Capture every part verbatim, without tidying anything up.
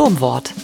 Domwort.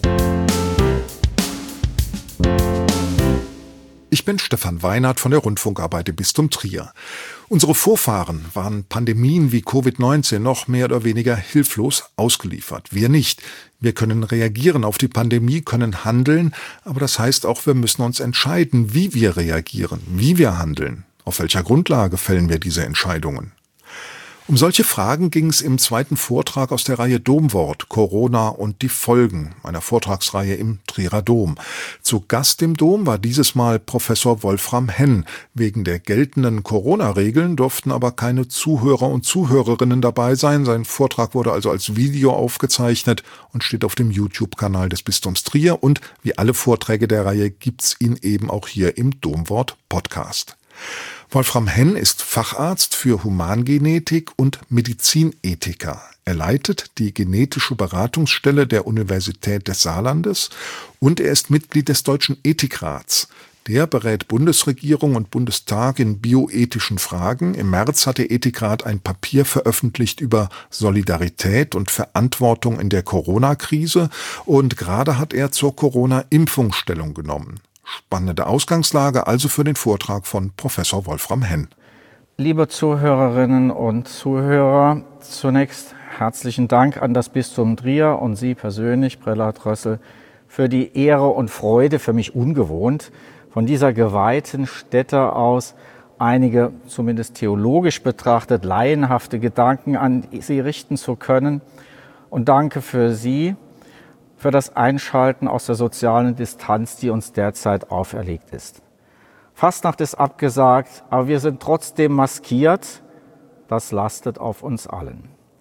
Ich bin Stefan Weinert von der Rundfunkarbeit im Bistum Trier. Unsere Vorfahren waren Pandemien wie Covid neunzehn noch mehr oder weniger hilflos ausgeliefert. Wir nicht. Wir können reagieren auf die Pandemie, können handeln, aber das heißt auch, wir müssen uns entscheiden, wie wir reagieren, wie wir handeln. Auf welcher Grundlage fällen wir diese Entscheidungen? Um solche Fragen ging es im zweiten Vortrag aus der Reihe Domwort, Corona und die Folgen, einer Vortragsreihe im Trierer Dom. Zu Gast im Dom war dieses Mal Professor Wolfram Henn. Wegen der geltenden Corona-Regeln durften aber keine Zuhörer und Zuhörerinnen dabei sein. Sein Vortrag wurde also als Video aufgezeichnet und steht auf dem YouTube-Kanal des Bistums Trier. Und wie alle Vorträge der Reihe gibt's ihn eben auch hier im Domwort-Podcast. Wolfram Henn ist Facharzt für Humangenetik und Medizinethiker. Er leitet die genetische Beratungsstelle der Universität des Saarlandes und er ist Mitglied des Deutschen Ethikrats. Der berät Bundesregierung und Bundestag in bioethischen Fragen. Im März hat der Ethikrat ein Papier veröffentlicht über Solidarität und Verantwortung in der Corona-Krise und gerade hat er zur Corona-Impfung Stellung genommen. Spannende Ausgangslage also für den Vortrag von Professor Wolfram Henn. Liebe Zuhörerinnen und Zuhörer, zunächst herzlichen Dank an das Bistum Trier und Sie persönlich, Prälat Rössel, für die Ehre und Freude, für mich ungewohnt, von dieser geweihten Stätte aus einige, zumindest theologisch betrachtet, laienhafte Gedanken an Sie richten zu können. Und danke für Sie, für das Einschalten aus der sozialen Distanz, die uns derzeit auferlegt ist. Fastnacht ist abgesagt, aber wir sind trotzdem maskiert. Das lastet auf uns allen.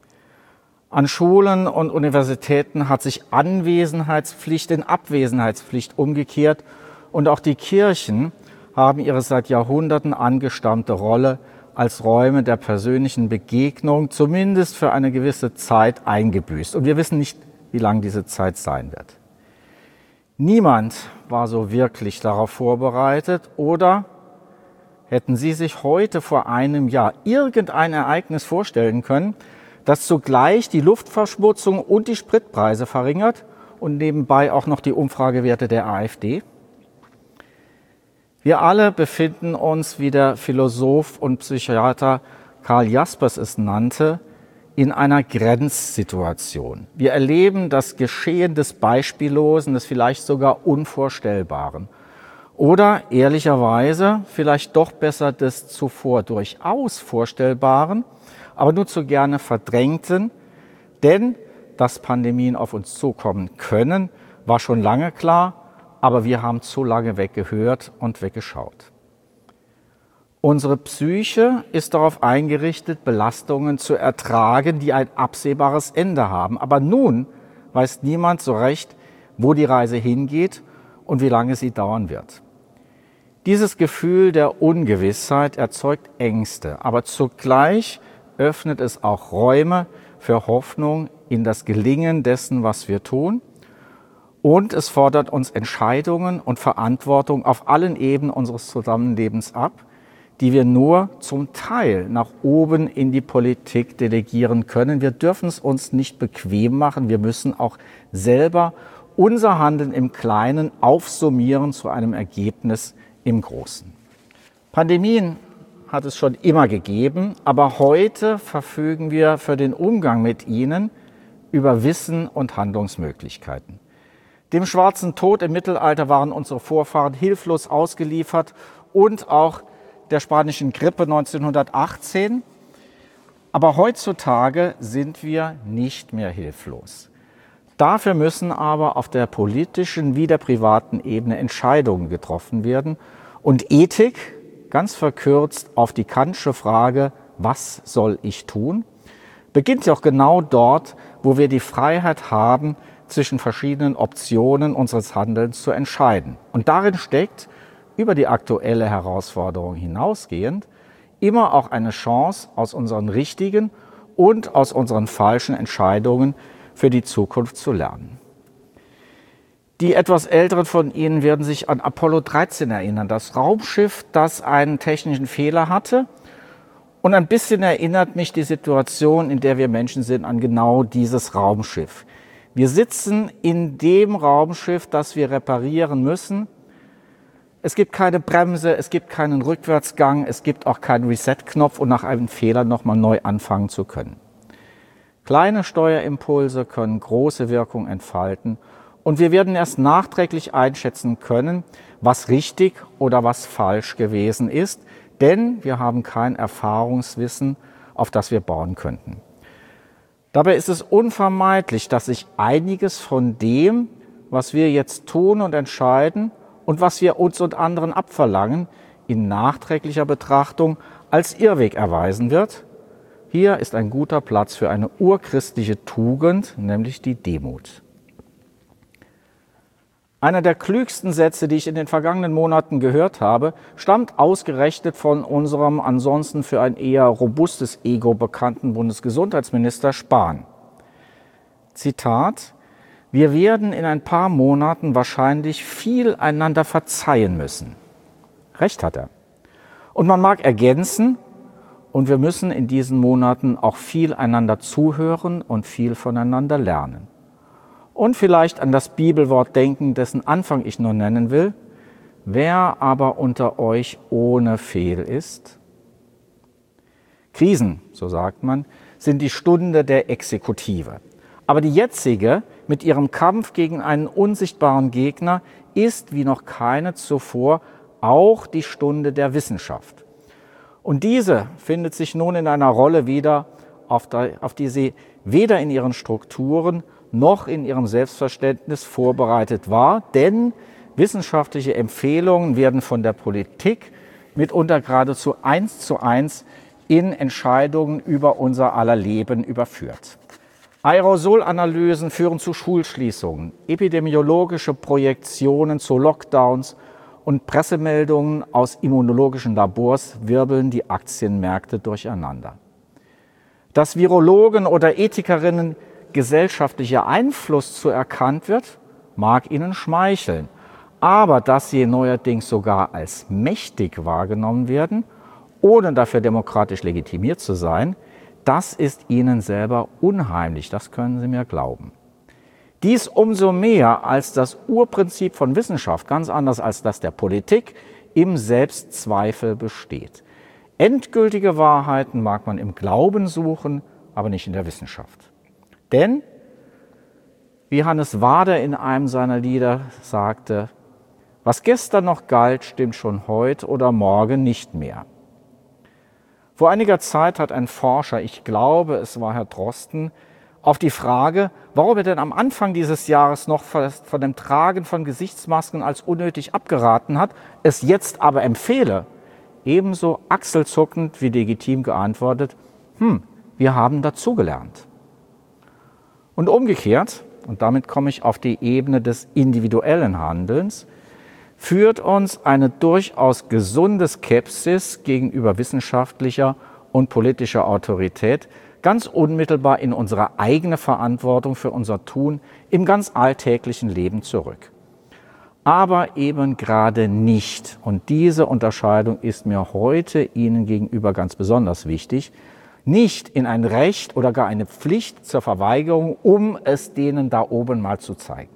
An Schulen und Universitäten hat sich Anwesenheitspflicht in Abwesenheitspflicht umgekehrt und auch die Kirchen haben ihre seit Jahrhunderten angestammte Rolle als Räume der persönlichen Begegnung zumindest für eine gewisse Zeit eingebüßt. Und wir wissen nicht, wie lang diese Zeit sein wird. Niemand war so wirklich darauf vorbereitet oder hätten Sie sich heute vor einem Jahr irgendein Ereignis vorstellen können, das zugleich die Luftverschmutzung und die Spritpreise verringert und nebenbei auch noch die Umfragewerte der AfD? Wir alle befinden uns, wie der Philosoph und Psychiater Karl Jaspers es nannte, in einer Grenzsituation. Wir erleben das Geschehen des Beispiellosen, des vielleicht sogar Unvorstellbaren. Oder ehrlicherweise vielleicht doch besser des zuvor durchaus Vorstellbaren, aber nur zu gerne verdrängten. Denn, dass Pandemien auf uns zukommen können, war schon lange klar, aber wir haben zu lange weggehört und weggeschaut. Unsere Psyche ist darauf eingerichtet, Belastungen zu ertragen, die ein absehbares Ende haben. Aber nun weiß niemand so recht, wo die Reise hingeht und wie lange sie dauern wird. Dieses Gefühl der Ungewissheit erzeugt Ängste, aber zugleich öffnet es auch Räume für Hoffnung in das Gelingen dessen, was wir tun. Und es fordert uns Entscheidungen und Verantwortung auf allen Ebenen unseres Zusammenlebens ab, die wir nur zum Teil nach oben in die Politik delegieren können. Wir dürfen es uns nicht bequem machen. Wir müssen auch selber unser Handeln im Kleinen aufsummieren zu einem Ergebnis im Großen. Pandemien hat es schon immer gegeben, aber heute verfügen wir für den Umgang mit ihnen über Wissen und Handlungsmöglichkeiten. Dem schwarzen Tod im Mittelalter waren unsere Vorfahren hilflos ausgeliefert und auch der spanischen Grippe neunzehnhundertachtzehn. Aber heutzutage sind wir nicht mehr hilflos. Dafür müssen aber auf der politischen wie der privaten Ebene Entscheidungen getroffen werden. Und Ethik, ganz verkürzt auf die Kantsche Frage, was soll ich tun, beginnt ja auch genau dort, wo wir die Freiheit haben, zwischen verschiedenen Optionen unseres Handelns zu entscheiden. Und darin steckt, über die aktuelle Herausforderung hinausgehend, immer auch eine Chance, aus unseren richtigen und aus unseren falschen Entscheidungen für die Zukunft zu lernen. Die etwas Älteren von Ihnen werden sich an Apollo dreizehn erinnern, das Raumschiff, das einen technischen Fehler hatte. Und ein bisschen erinnert mich die Situation, in der wir Menschen sind, an genau dieses Raumschiff. Wir sitzen in dem Raumschiff, das wir reparieren müssen. Es gibt keine Bremse, es gibt keinen Rückwärtsgang, es gibt auch keinen Reset-Knopf, um nach einem Fehler nochmal neu anfangen zu können. Kleine Steuerimpulse können große Wirkung entfalten und wir werden erst nachträglich einschätzen können, was richtig oder was falsch gewesen ist, denn wir haben kein Erfahrungswissen, auf das wir bauen könnten. Dabei ist es unvermeidlich, dass sich einiges von dem, was wir jetzt tun und entscheiden und was wir uns und anderen abverlangen, in nachträglicher Betrachtung als Irrweg erweisen wird. Hier ist ein guter Platz für eine urchristliche Tugend, nämlich die Demut. Einer der klügsten Sätze, die ich in den vergangenen Monaten gehört habe, stammt ausgerechnet von unserem ansonsten für ein eher robustes Ego bekannten Bundesgesundheitsminister Spahn. Zitat: Wir werden in ein paar Monaten wahrscheinlich viel einander verzeihen müssen. Recht hat er. Und man mag ergänzen, und wir müssen in diesen Monaten auch viel einander zuhören und viel voneinander lernen. Und vielleicht an das Bibelwort denken, dessen Anfang ich nur nennen will. Wer aber unter euch ohne Fehl ist? Krisen, so sagt man, sind die Stunde der Exekutive. Aber die jetzige, mit ihrem Kampf gegen einen unsichtbaren Gegner, ist wie noch keine zuvor auch die Stunde der Wissenschaft. Und diese findet sich nun in einer Rolle wieder, auf die sie weder in ihren Strukturen noch in ihrem Selbstverständnis vorbereitet war, denn wissenschaftliche Empfehlungen werden von der Politik mitunter geradezu eins zu eins in Entscheidungen über unser aller Leben überführt. Aerosolanalysen führen zu Schulschließungen, epidemiologische Projektionen zu Lockdowns und Pressemeldungen aus immunologischen Labors wirbeln die Aktienmärkte durcheinander. Dass Virologen oder Ethikerinnen gesellschaftlicher Einfluss zuerkannt wird, mag ihnen schmeicheln. Aber dass sie neuerdings sogar als mächtig wahrgenommen werden, ohne dafür demokratisch legitimiert zu sein, das ist ihnen selber unheimlich, das können Sie mir glauben. Dies umso mehr, als das Urprinzip von Wissenschaft, ganz anders als das der Politik, im Selbstzweifel besteht. Endgültige Wahrheiten mag man im Glauben suchen, aber nicht in der Wissenschaft. Denn, wie Hannes Wader in einem seiner Lieder sagte, was gestern noch galt, stimmt schon heute oder morgen nicht mehr. Vor einiger Zeit hat ein Forscher, ich glaube, es war Herr Drosten, auf die Frage, warum er denn am Anfang dieses Jahres noch von dem Tragen von Gesichtsmasken als unnötig abgeraten hat, es jetzt aber empfehle, ebenso achselzuckend wie legitim geantwortet, hm, wir haben dazugelernt. Und umgekehrt, und damit komme ich auf die Ebene des individuellen Handelns, führt uns eine durchaus gesunde Skepsis gegenüber wissenschaftlicher und politischer Autorität ganz unmittelbar in unsere eigene Verantwortung für unser Tun im ganz alltäglichen Leben zurück. Aber eben gerade nicht, und diese Unterscheidung ist mir heute Ihnen gegenüber ganz besonders wichtig, nicht in ein Recht oder gar eine Pflicht zur Verweigerung, um es denen da oben mal zu zeigen.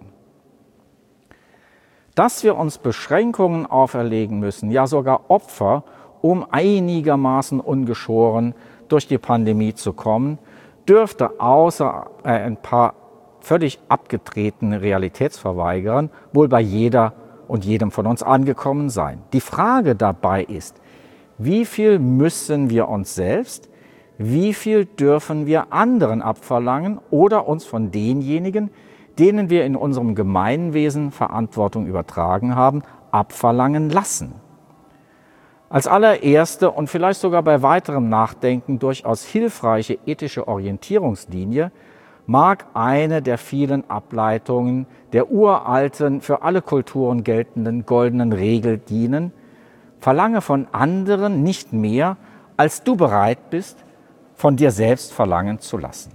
Dass wir uns Beschränkungen auferlegen müssen, ja sogar Opfer, um einigermaßen ungeschoren durch die Pandemie zu kommen, dürfte außer ein paar völlig abgetretene Realitätsverweigerern wohl bei jeder und jedem von uns angekommen sein. Die Frage dabei ist, wie viel müssen wir uns selbst, wie viel dürfen wir anderen abverlangen oder uns von denjenigen, denen wir in unserem Gemeinwesen Verantwortung übertragen haben, abverlangen lassen? Als allererste und vielleicht sogar bei weiterem Nachdenken durchaus hilfreiche ethische Orientierungslinie mag eine der vielen Ableitungen der uralten, für alle Kulturen geltenden goldenen Regel dienen: Verlange von anderen nicht mehr, als du bereit bist, von dir selbst verlangen zu lassen.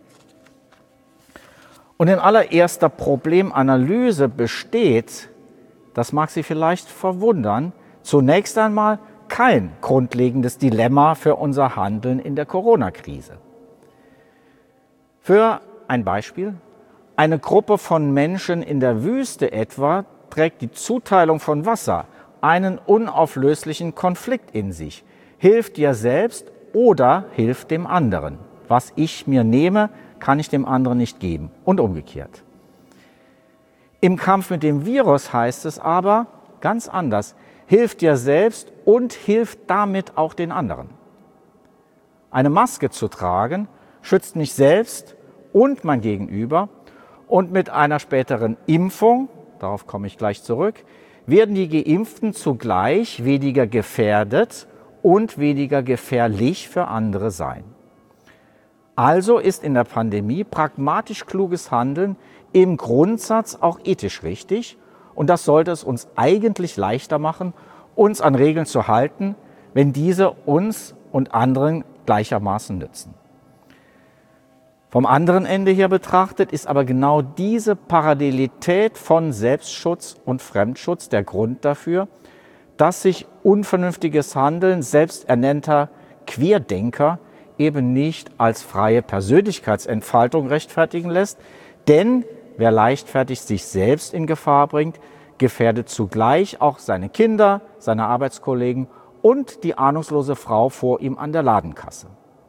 Und in allererster Problemanalyse besteht, das mag Sie vielleicht verwundern, zunächst einmal kein grundlegendes Dilemma für unser Handeln in der Corona-Krise. Für ein Beispiel: Eine Gruppe von Menschen in der Wüste etwa trägt die Zuteilung von Wasser einen unauflöslichen Konflikt in sich. Hilft dir selbst oder hilft dem anderen. Was ich mir nehme, kann ich dem anderen nicht geben und umgekehrt. Im Kampf mit dem Virus heißt es aber ganz anders. Hilft dir selbst und hilft damit auch den anderen. Eine Maske zu tragen schützt mich selbst und mein Gegenüber und mit einer späteren Impfung, darauf komme ich gleich zurück, werden die Geimpften zugleich weniger gefährdet und weniger gefährlich für andere sein. Also ist in der Pandemie pragmatisch kluges Handeln im Grundsatz auch ethisch richtig und das sollte es uns eigentlich leichter machen, uns an Regeln zu halten, wenn diese uns und anderen gleichermaßen nützen. Vom anderen Ende her betrachtet ist aber genau diese Parallelität von Selbstschutz und Fremdschutz der Grund dafür, dass sich unvernünftiges Handeln selbsternannter Querdenker eben nicht als freie Persönlichkeitsentfaltung rechtfertigen lässt, denn wer leichtfertig sich selbst in Gefahr bringt, gefährdet zugleich auch seine Kinder, seine Arbeitskollegen und die ahnungslose Frau vor ihm an der Ladenkasse.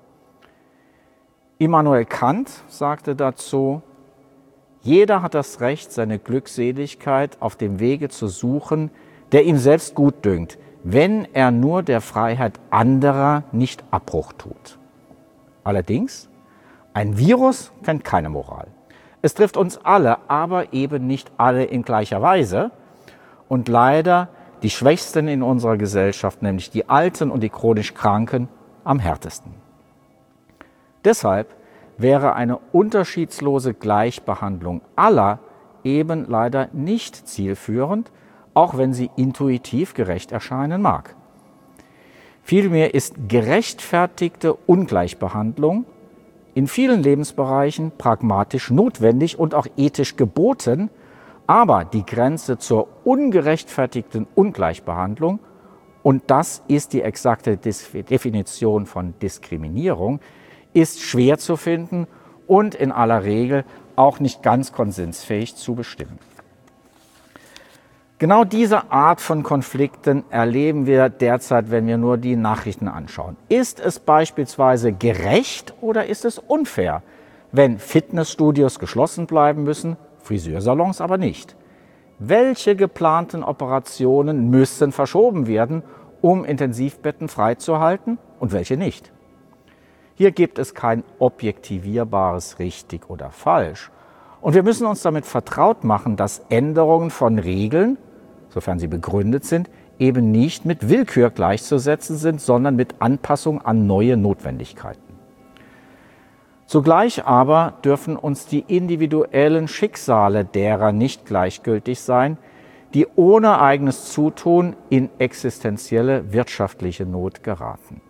Immanuel Kant sagte dazu, jeder hat das Recht, seine Glückseligkeit auf dem Wege zu suchen, der ihm selbst gut dünkt, wenn er nur der Freiheit anderer nicht Abbruch tut. Allerdings, ein Virus kennt keine Moral. Es trifft uns alle, aber eben nicht alle in gleicher Weise und leider die Schwächsten in unserer Gesellschaft, nämlich die Alten und die chronisch Kranken, am härtesten. Deshalb wäre eine unterschiedslose Gleichbehandlung aller eben leider nicht zielführend, auch wenn sie intuitiv gerecht erscheinen mag. Vielmehr ist gerechtfertigte Ungleichbehandlung in vielen Lebensbereichen pragmatisch notwendig und auch ethisch geboten, aber die Grenze zur ungerechtfertigten Ungleichbehandlung, und das ist die exakte Definition von Diskriminierung, ist schwer zu finden und in aller Regel auch nicht ganz konsensfähig zu bestimmen. Genau diese Art von Konflikten erleben wir derzeit, wenn wir nur die Nachrichten anschauen. Ist es beispielsweise gerecht oder ist es unfair, wenn Fitnessstudios geschlossen bleiben müssen, Friseursalons aber nicht? Welche geplanten Operationen müssen verschoben werden, um Intensivbetten freizuhalten und welche nicht? Hier gibt es kein objektivierbares richtig oder falsch. Und wir müssen uns damit vertraut machen, dass Änderungen von Regeln, sofern sie begründet sind, eben nicht mit Willkür gleichzusetzen sind, sondern mit Anpassung an neue Notwendigkeiten. Zugleich aber dürfen uns die individuellen Schicksale derer nicht gleichgültig sein, die ohne eigenes Zutun in existenzielle wirtschaftliche Not geraten.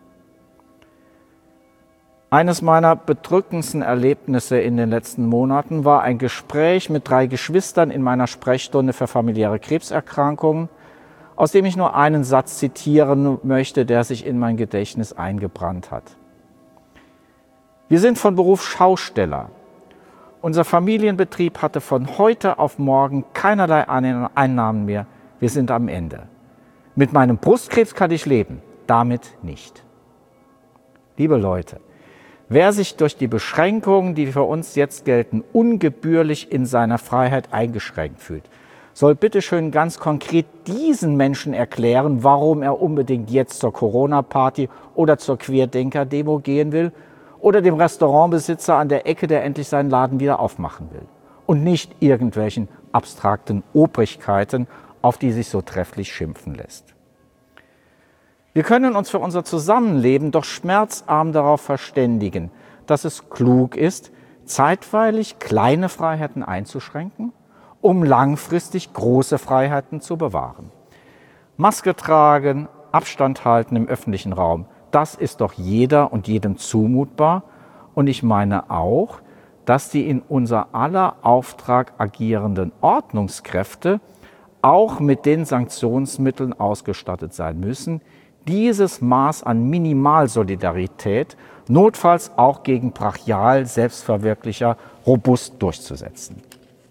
Eines meiner bedrückendsten Erlebnisse in den letzten Monaten war ein Gespräch mit drei Geschwistern in meiner Sprechstunde für familiäre Krebserkrankungen, aus dem ich nur einen Satz zitieren möchte, der sich in mein Gedächtnis eingebrannt hat. Wir sind von Beruf Schausteller. Unser Familienbetrieb hatte von heute auf morgen keinerlei Einnahmen mehr. Wir sind am Ende. Mit meinem Brustkrebs kann ich leben, damit nicht. Liebe Leute, wer sich durch die Beschränkungen, die für uns jetzt gelten, ungebührlich in seiner Freiheit eingeschränkt fühlt, soll bitte schön ganz konkret diesen Menschen erklären, warum er unbedingt jetzt zur Corona-Party oder zur Querdenker-Demo gehen will oder dem Restaurantbesitzer an der Ecke, der endlich seinen Laden wieder aufmachen will. Und nicht irgendwelchen abstrakten Obrigkeiten, auf die sich so trefflich schimpfen lässt. Wir können uns für unser Zusammenleben doch schmerzarm darauf verständigen, dass es klug ist, zeitweilig kleine Freiheiten einzuschränken, um langfristig große Freiheiten zu bewahren. Maske tragen, Abstand halten im öffentlichen Raum, das ist doch jeder und jedem zumutbar. Und ich meine auch, dass die in unser aller Auftrag agierenden Ordnungskräfte auch mit den Sanktionsmitteln ausgestattet sein müssen, dieses Maß an Minimalsolidarität notfalls auch gegen brachial Selbstverwirklicher robust durchzusetzen.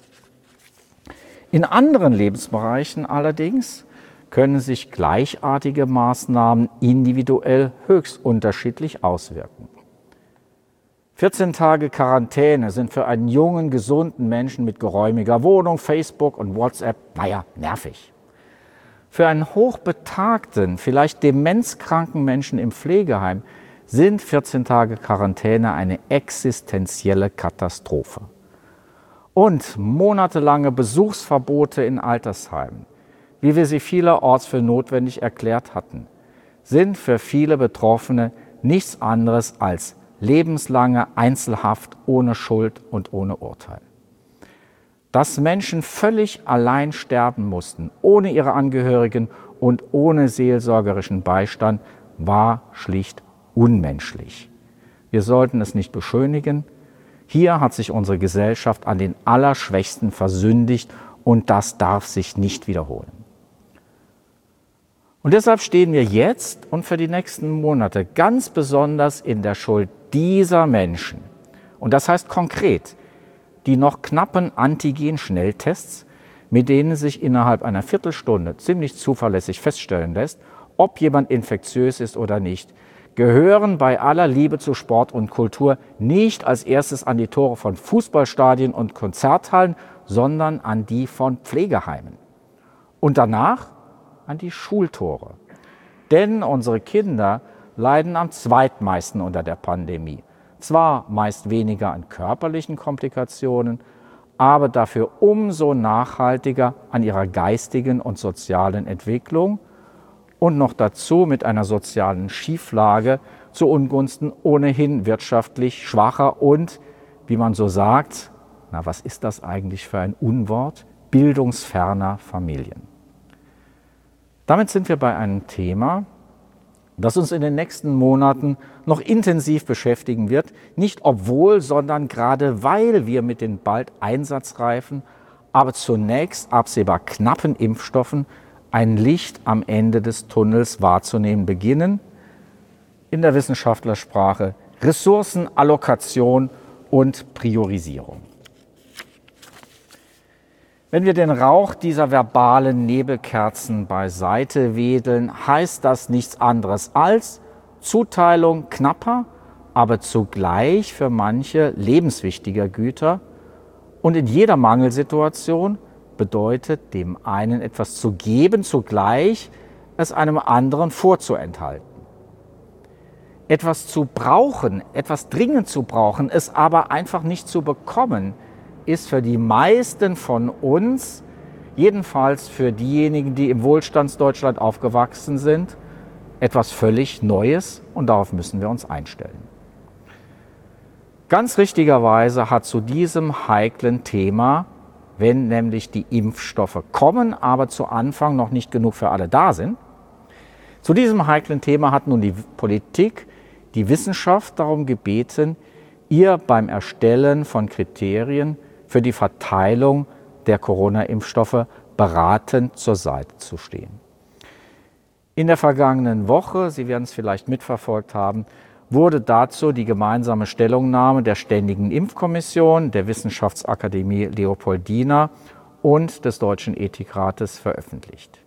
In anderen Lebensbereichen allerdings können sich gleichartige Maßnahmen individuell höchst unterschiedlich auswirken. vierzehn Tage Quarantäne sind für einen jungen, gesunden Menschen mit geräumiger Wohnung, Facebook und WhatsApp, naja, nervig. Für einen hochbetagten, vielleicht demenzkranken Menschen im Pflegeheim sind vierzehn Tage Quarantäne eine existenzielle Katastrophe. Und monatelange Besuchsverbote in Altersheimen, wie wir sie vielerorts für notwendig erklärt hatten, sind für viele Betroffene nichts anderes als lebenslange Einzelhaft ohne Schuld und ohne Urteil. Dass Menschen völlig allein sterben mussten, ohne ihre Angehörigen und ohne seelsorgerischen Beistand, war schlicht unmenschlich. Wir sollten es nicht beschönigen. Hier hat sich unsere Gesellschaft an den Allerschwächsten versündigt und das darf sich nicht wiederholen. Und deshalb stehen wir jetzt und für die nächsten Monate ganz besonders in der Schuld dieser Menschen. Und das heißt konkret, die noch knappen Antigen-Schnelltests, mit denen sich innerhalb einer Viertelstunde ziemlich zuverlässig feststellen lässt, ob jemand infektiös ist oder nicht, gehören bei aller Liebe zu Sport und Kultur nicht als erstes an die Tore von Fußballstadien und Konzerthallen, sondern an die von Pflegeheimen. Und danach an die Schultore. Denn unsere Kinder leiden am zweitmeisten unter der Pandemie. Zwar meist weniger an körperlichen Komplikationen, aber dafür umso nachhaltiger an ihrer geistigen und sozialen Entwicklung und noch dazu mit einer sozialen Schieflage zu Ungunsten ohnehin wirtschaftlich schwacher und, wie man so sagt, na was ist das eigentlich für ein Unwort, bildungsferner Familien. Damit sind wir bei einem Thema, das uns in den nächsten Monaten noch intensiv beschäftigen wird, nicht obwohl, sondern gerade weil wir mit den bald einsatzreifen, aber zunächst absehbar knappen Impfstoffen ein Licht am Ende des Tunnels wahrzunehmen beginnen, in der Wissenschaftlersprache Ressourcenallokation und Priorisierung. Wenn wir den Rauch dieser verbalen Nebelkerzen beiseite wedeln, heißt das nichts anderes als Zuteilung knapper, aber zugleich für manche lebenswichtiger Güter. Und in jeder Mangelsituation bedeutet dem einen etwas zu geben, zugleich es einem anderen vorzuenthalten. Etwas zu brauchen, etwas dringend zu brauchen, es aber einfach nicht zu bekommen, ist für die meisten von uns, jedenfalls für diejenigen, die im Wohlstandsdeutschland aufgewachsen sind, etwas völlig Neues und darauf müssen wir uns einstellen. Ganz richtigerweise hat zu diesem heiklen Thema, wenn nämlich die Impfstoffe kommen, aber zu Anfang noch nicht genug für alle da sind, zu diesem heiklen Thema hat nun die Politik, die Wissenschaft darum gebeten, ihr beim Erstellen von Kriterien für die Verteilung der Corona-Impfstoffe beratend zur Seite zu stehen. In der vergangenen Woche, Sie werden es vielleicht mitverfolgt haben, wurde dazu die gemeinsame Stellungnahme der Ständigen Impfkommission, der Wissenschaftsakademie Leopoldina und des Deutschen Ethikrates veröffentlicht.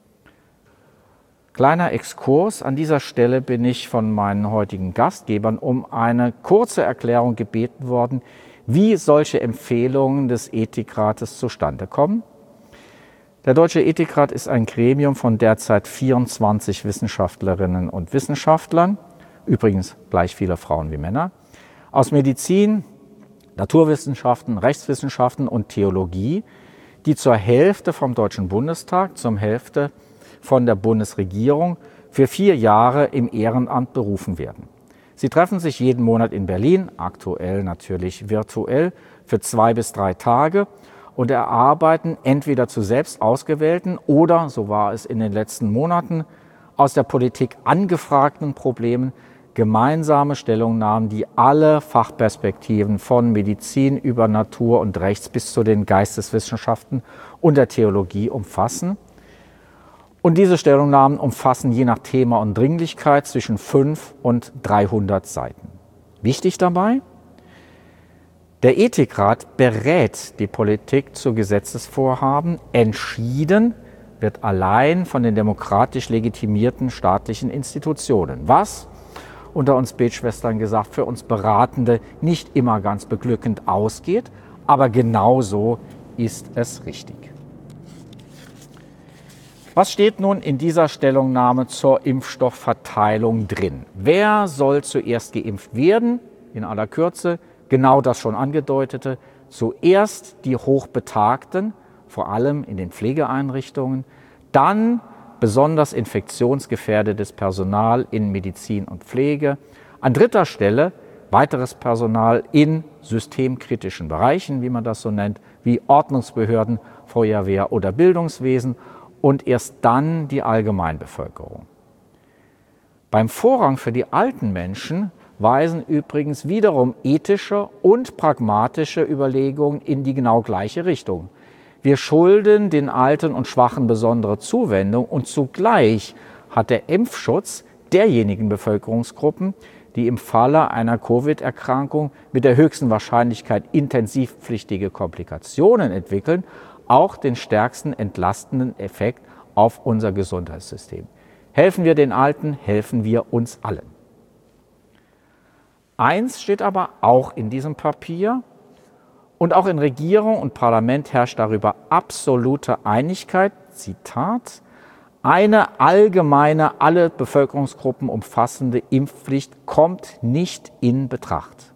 Kleiner Exkurs, an dieser Stelle bin ich von meinen heutigen Gastgebern um eine kurze Erklärung gebeten worden, wie solche Empfehlungen des Ethikrates zustande kommen. Der Deutsche Ethikrat ist ein Gremium von derzeit vierundzwanzig Wissenschaftlerinnen und Wissenschaftlern, übrigens gleich viele Frauen wie Männer, aus Medizin, Naturwissenschaften, Rechtswissenschaften und Theologie, die zur Hälfte vom Deutschen Bundestag, zur Hälfte von der Bundesregierung für vier Jahre im Ehrenamt berufen werden. Sie treffen sich jeden Monat in Berlin, aktuell natürlich virtuell, für zwei bis drei Tage und erarbeiten entweder zu selbst ausgewählten oder, so war es in den letzten Monaten, aus der Politik angefragten Problemen gemeinsame Stellungnahmen, die alle Fachperspektiven von Medizin über Natur und Rechts bis zu den Geisteswissenschaften und der Theologie umfassen. Und diese Stellungnahmen umfassen je nach Thema und Dringlichkeit zwischen fünf und dreihundert Seiten. Wichtig dabei: Der Ethikrat berät die Politik zu Gesetzesvorhaben. Entschieden wird allein von den demokratisch legitimierten staatlichen Institutionen, was, unter uns Betschwestern gesagt, für uns Beratende nicht immer ganz beglückend ausgeht, aber genauso ist es richtig. Was steht nun in dieser Stellungnahme zur Impfstoffverteilung drin? Wer soll zuerst geimpft werden? In aller Kürze genau das schon angedeutete. Zuerst die Hochbetagten, vor allem in den Pflegeeinrichtungen, dann besonders infektionsgefährdetes Personal in Medizin und Pflege. An dritter Stelle weiteres Personal in systemkritischen Bereichen, wie man das so nennt, wie Ordnungsbehörden, Feuerwehr oder Bildungswesen, und erst dann die Allgemeinbevölkerung. Beim Vorrang für die alten Menschen weisen übrigens wiederum ethische und pragmatische Überlegungen in die genau gleiche Richtung. Wir schulden den Alten und Schwachen besondere Zuwendung und zugleich hat der Impfschutz derjenigen Bevölkerungsgruppen, die im Falle einer Covid-Erkrankung mit der höchsten Wahrscheinlichkeit intensivpflichtige Komplikationen entwickeln, auch den stärksten entlastenden Effekt auf unser Gesundheitssystem. Helfen wir den Alten, helfen wir uns allen. Eins steht aber auch in diesem Papier, und auch in Regierung und Parlament herrscht darüber absolute Einigkeit, Zitat: Eine allgemeine, alle Bevölkerungsgruppen umfassende Impfpflicht kommt nicht in Betracht.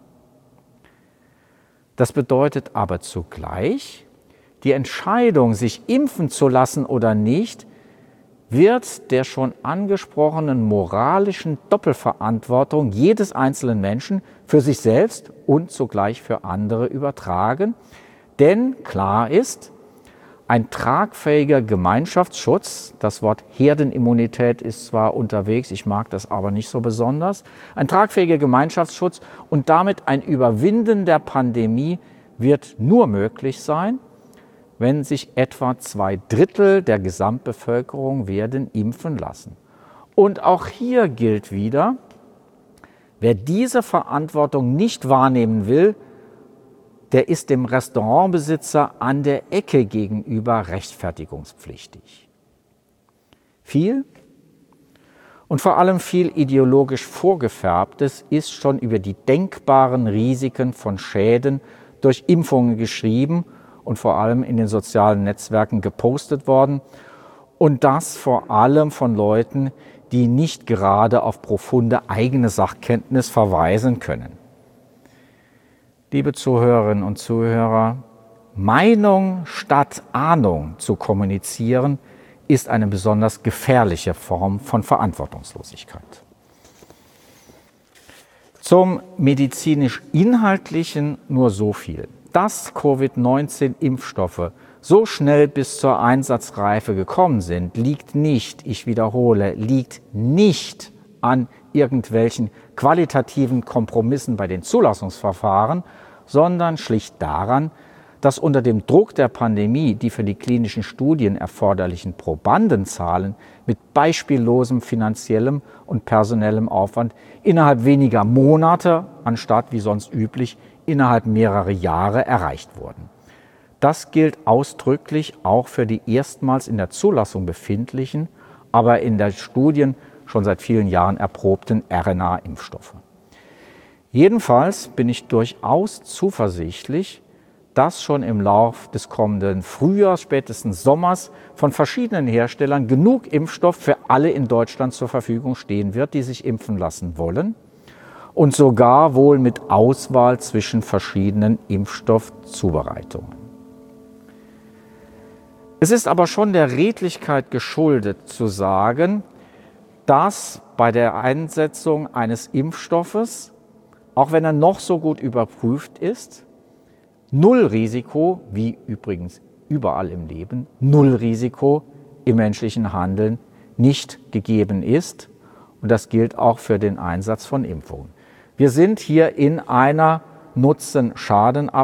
Das bedeutet aber zugleich, die Entscheidung, sich impfen zu lassen oder nicht, wird der schon angesprochenen moralischen Doppelverantwortung jedes einzelnen Menschen für sich selbst und zugleich für andere übertragen. Denn klar ist, ein tragfähiger Gemeinschaftsschutz, das Wort Herdenimmunität ist zwar unterwegs, ich mag das aber nicht so besonders, ein tragfähiger Gemeinschaftsschutz und damit ein Überwinden der Pandemie wird nur möglich sein, wenn sich etwa zwei Drittel der Gesamtbevölkerung werden impfen lassen. Und auch hier gilt wieder, wer diese Verantwortung nicht wahrnehmen will, der ist dem Restaurantbesitzer an der Ecke gegenüber rechtfertigungspflichtig. Viel und vor allem viel ideologisch Vorgefärbtes ist schon über die denkbaren Risiken von Schäden durch Impfungen geschrieben und vor allem in den sozialen Netzwerken gepostet worden. Und das vor allem von Leuten, die nicht gerade auf profunde eigene Sachkenntnis verweisen können. Liebe Zuhörerinnen und Zuhörer, Meinung statt Ahnung zu kommunizieren, ist eine besonders gefährliche Form von Verantwortungslosigkeit. Zum medizinisch-inhaltlichen nur so viel. Dass Covid neunzehn Impfstoffe so schnell bis zur Einsatzreife gekommen sind, liegt nicht, ich wiederhole, liegt nicht an irgendwelchen qualitativen Kompromissen bei den Zulassungsverfahren, sondern schlicht daran, dass unter dem Druck der Pandemie die für die klinischen Studien erforderlichen Probandenzahlen mit beispiellosem finanziellem und personellem Aufwand innerhalb weniger Monate, anstatt wie sonst üblich, innerhalb mehrerer Jahre erreicht wurden. Das gilt ausdrücklich auch für die erstmals in der Zulassung befindlichen, aber in den Studien schon seit vielen Jahren erprobten R N A-Impfstoffe. Jedenfalls bin ich durchaus zuversichtlich, dass schon im Lauf des kommenden Frühjahrs, spätestens Sommers von verschiedenen Herstellern genug Impfstoff für alle in Deutschland zur Verfügung stehen wird, die sich impfen lassen wollen. Und sogar wohl mit Auswahl zwischen verschiedenen Impfstoffzubereitungen. Es ist aber schon der Redlichkeit geschuldet zu sagen, dass bei der Einsetzung eines Impfstoffes, auch wenn er noch so gut überprüft ist, null Risiko, wie übrigens überall im Leben, null Risiko im menschlichen Handeln nicht gegeben ist. Und das gilt auch für den Einsatz von Impfungen. Wir sind hier in einer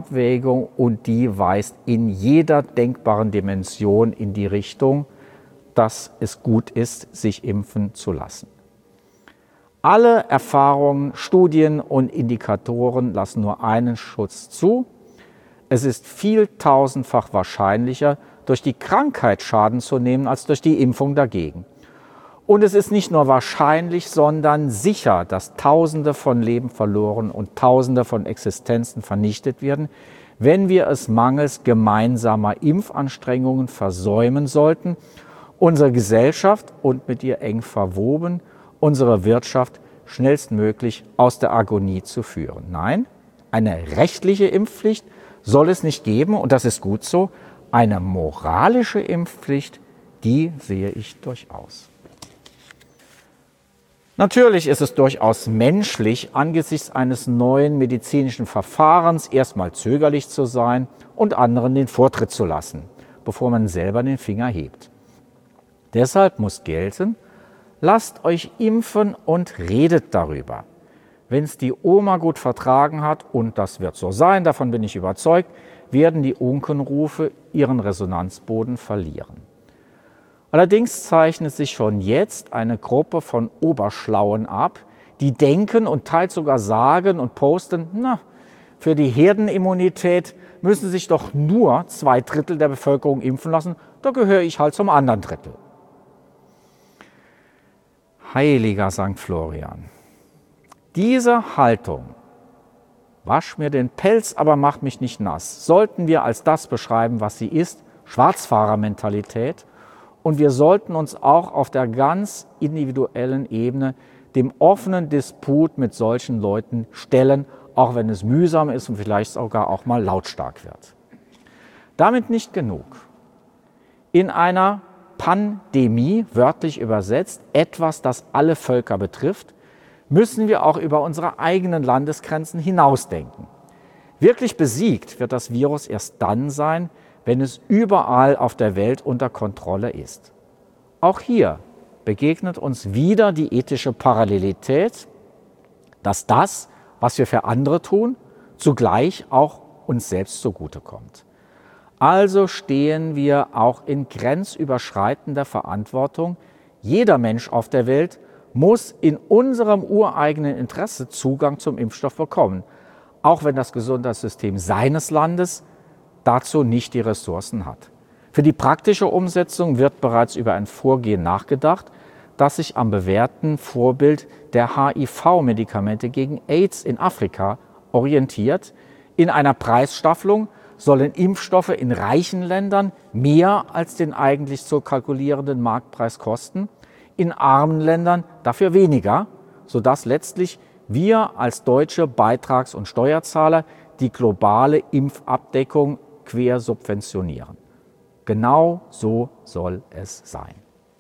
Nutzen-Schaden-Abwägung und die weist in jeder denkbaren Dimension in die Richtung, dass es gut ist, sich impfen zu lassen. Alle Erfahrungen, Studien und Indikatoren lassen nur einen Schutz zu. Es ist viel tausendfach wahrscheinlicher, durch die Krankheit Schaden zu nehmen, als durch die Impfung dagegen. Und es ist nicht nur wahrscheinlich, sondern sicher, dass Tausende von Leben verloren und Tausende von Existenzen vernichtet werden, wenn wir es mangels gemeinsamer Impfanstrengungen versäumen sollten, unsere Gesellschaft und mit ihr eng verwoben, unsere Wirtschaft schnellstmöglich aus der Agonie zu führen. Nein, eine rechtliche Impfpflicht soll es nicht geben, und das ist gut so. Eine moralische Impfpflicht, die sehe ich durchaus. Natürlich ist es durchaus menschlich, angesichts eines neuen medizinischen Verfahrens erstmal zögerlich zu sein und anderen den Vortritt zu lassen, bevor man selber den Finger hebt. Deshalb muss gelten: Lasst euch impfen und redet darüber. Wenn es die Oma gut vertragen hat, und das wird so sein, davon bin ich überzeugt, werden die Unkenrufe ihren Resonanzboden verlieren. Allerdings zeichnet sich schon jetzt eine Gruppe von Oberschlauen ab, die denken und teils sogar sagen und posten, na, für die Herdenimmunität müssen sich doch nur zwei Drittel der Bevölkerung impfen lassen, da gehöre ich halt zum anderen Drittel. Heiliger Sankt Florian, diese Haltung, wasch mir den Pelz, aber mach mich nicht nass, sollten wir als das beschreiben, was sie ist, Schwarzfahrermentalität. Und wir sollten uns auch auf der ganz individuellen Ebene dem offenen Disput mit solchen Leuten stellen, auch wenn es mühsam ist und vielleicht sogar auch mal lautstark wird. Damit nicht genug. In einer Pandemie, wörtlich übersetzt, etwas, das alle Völker betrifft, müssen wir auch über unsere eigenen Landesgrenzen hinausdenken. Wirklich besiegt wird das Virus erst dann sein, wenn es überall auf der Welt unter Kontrolle ist. Auch hier begegnet uns wieder die ethische Parallelität, dass das, was wir für andere tun, zugleich auch uns selbst zugutekommt. Also stehen wir auch in grenzüberschreitender Verantwortung. Jeder Mensch auf der Welt muss in unserem ureigenen Interesse Zugang zum Impfstoff bekommen, auch wenn das Gesundheitssystem seines Landes dazu nicht die Ressourcen hat. Für die praktische Umsetzung wird bereits über ein Vorgehen nachgedacht, das sich am bewährten Vorbild der H I V-Medikamente gegen AIDS in Afrika orientiert. In einer Preisstaffelung sollen Impfstoffe in reichen Ländern mehr als den eigentlich zu kalkulierenden Marktpreis kosten, in armen Ländern dafür weniger, sodass letztlich wir als deutsche Beitrags- und Steuerzahler die globale Impfabdeckung quer subventionieren. Genau so soll es sein.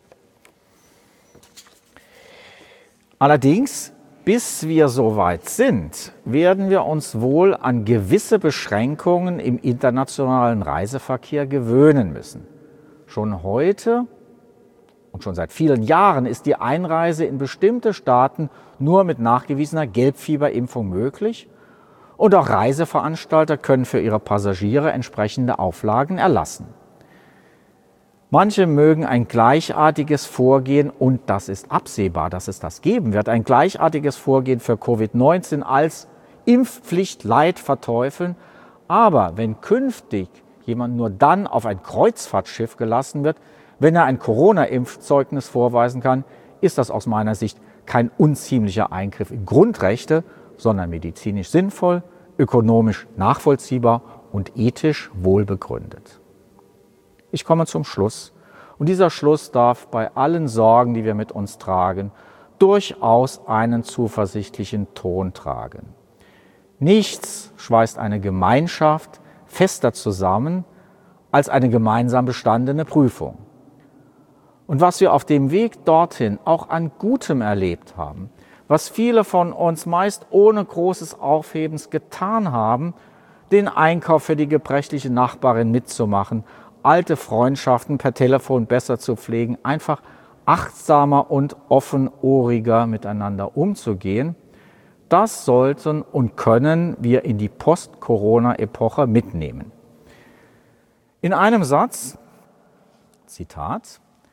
Allerdings, bis wir so weit sind, werden wir uns wohl an gewisse Beschränkungen im internationalen Reiseverkehr gewöhnen müssen. Schon heute und schon seit vielen Jahren ist die Einreise in bestimmte Staaten nur mit nachgewiesener Gelbfieberimpfung möglich. Und auch Reiseveranstalter können für ihre Passagiere entsprechende Auflagen erlassen. Manche mögen ein gleichartiges Vorgehen, und das ist absehbar, dass es das geben wird, ein gleichartiges Vorgehen für Covid neunzehn als Impfpflicht light verteufeln. Aber wenn künftig jemand nur dann auf ein Kreuzfahrtschiff gelassen wird, wenn er ein Corona-Impfzeugnis vorweisen kann, ist das aus meiner Sicht kein unziemlicher Eingriff in Grundrechte, sondern medizinisch sinnvoll, ökonomisch nachvollziehbar und ethisch wohlbegründet. Ich komme zum Schluss, und dieser Schluss darf bei allen Sorgen, die wir mit uns tragen, durchaus einen zuversichtlichen Ton tragen. Nichts schweißt eine Gemeinschaft fester zusammen als eine gemeinsam bestandene Prüfung. Und was wir auf dem Weg dorthin auch an Gutem erlebt haben, was viele von uns meist ohne großes Aufhebens getan haben, den Einkauf für die gebrechliche Nachbarin mitzumachen, alte Freundschaften per Telefon besser zu pflegen, einfach achtsamer und offenohriger miteinander umzugehen, das sollten und können wir in die Post-Corona-Epoche mitnehmen. In einem Satz, Zitat: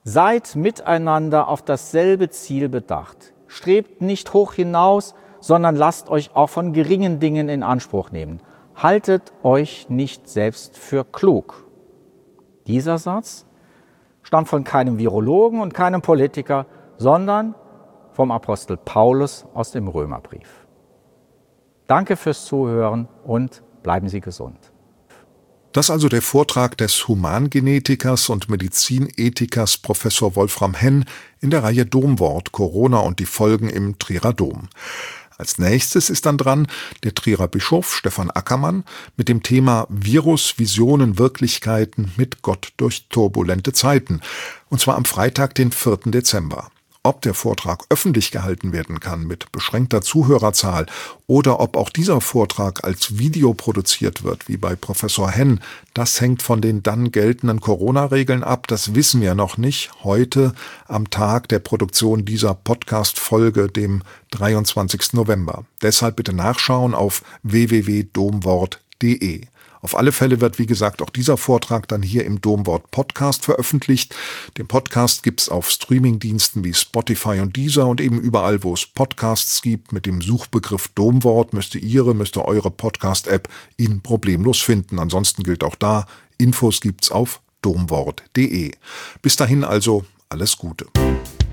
Seid miteinander auf dasselbe Ziel bedacht. Strebt nicht hoch hinaus, sondern lasst euch auch von geringen Dingen in Anspruch nehmen. Haltet euch nicht selbst für klug. Dieser Satz stammt von keinem Virologen und keinem Politiker, sondern vom Apostel Paulus aus dem Römerbrief. Danke fürs Zuhören und bleiben Sie gesund. Das also der Vortrag des Humangenetikers und Medizinethikers Professor Wolfram Henn in der Reihe Domwort Corona und die Folgen im Trierer Dom. Als nächstes ist dann dran der Trierer Bischof Stefan Ackermann mit dem Thema Virus, Visionen, Wirklichkeiten mit Gott durch turbulente Zeiten. Und zwar am Freitag, den vierten Dezember. Ob der Vortrag öffentlich gehalten werden kann mit beschränkter Zuhörerzahl oder ob auch dieser Vortrag als Video produziert wird, wie bei Professor Henn, das hängt von den dann geltenden Corona-Regeln ab. Das wissen wir noch nicht. Heute am Tag der Produktion dieser Podcast-Folge, dem dreiundzwanzigsten November. Deshalb bitte nachschauen auf w w w punkt domwort punkt d e. Auf alle Fälle wird, wie gesagt, auch dieser Vortrag dann hier im Domwort Podcast veröffentlicht. Den Podcast gibt's auf Streamingdiensten wie Spotify und Deezer und eben überall, wo es Podcasts gibt. Mit dem Suchbegriff Domwort müsste Ihre, müsste eure Podcast-App ihn problemlos finden. Ansonsten gilt auch da, Infos gibt's auf domwort punkt d e. Bis dahin also alles Gute.